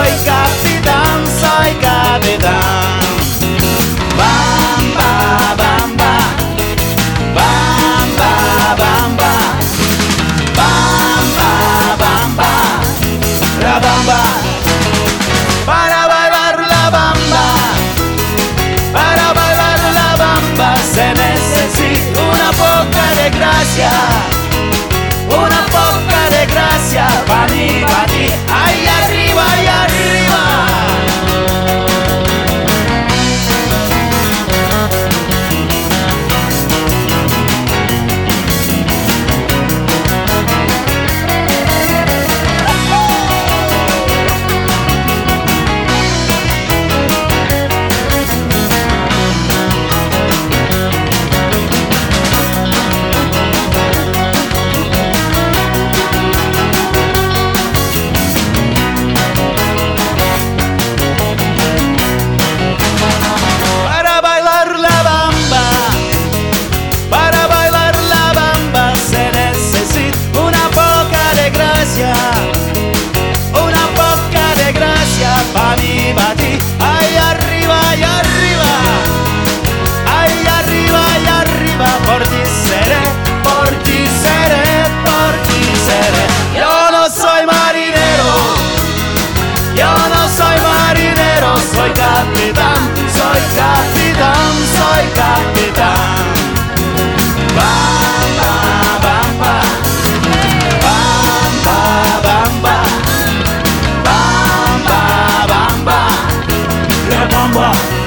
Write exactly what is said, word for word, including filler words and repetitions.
soy capitán, soy capitán. Bamba, bamba, bamba, bamba, bamba, bamba, la bamba. Para bailar la bamba, para bailar la bamba se necesita una poca de gracia, una poca de gracia, pa' mí, pa' ti, ahí arriba, ahí arriba. Una poca de gracia, pa' mí, pa' ti, ahí arriba, ahí arriba, ahí arriba, ahí arriba, por ti seré, por ti seré, por ti seré. Yo no soy marinero, yo no soy marinero, soy capitán, soy capitán, soy capitán. Bamba, bamba, bamba, bamba, bamba, bamba, la bamba.